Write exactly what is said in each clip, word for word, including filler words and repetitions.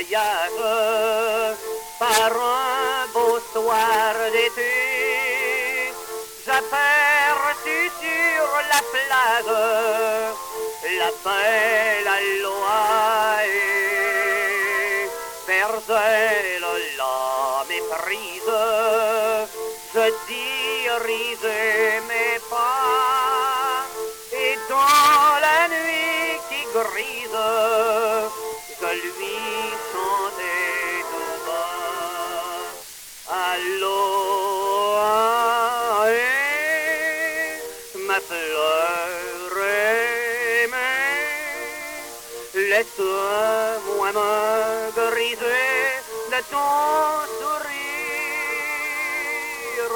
voyage par un beau soir d'été. J'aperçus sur la plage la belle Aloïs. Vers elle la méprise, je dirigeai mes pas, et dans la nuit qui grise, je lui chantais tout bas. Aloïs, ma fleur aimée, laisse-moi me griser de ton sourire.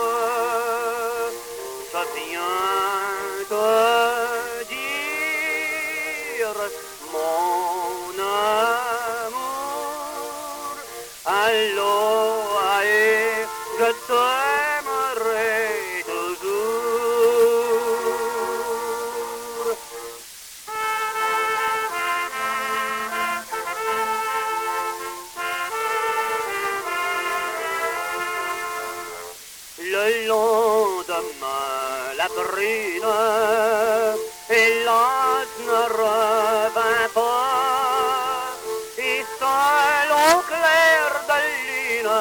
Je viens te dire, mon amour, Aloïs, je t'aimerai toujours. Le lendemain, la brune, hélas, ne revint pas, et seul au clair de lune,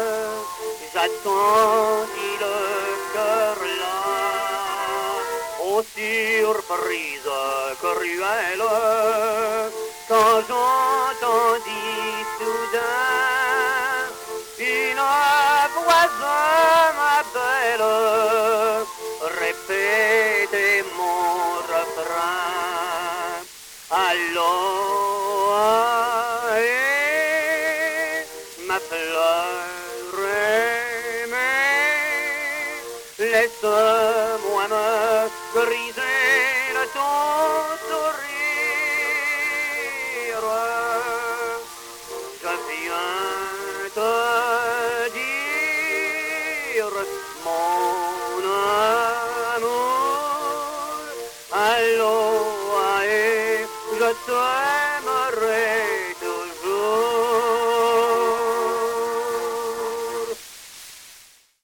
j'attendis le cœur là. Aux surprises cruelles, quand j'entendis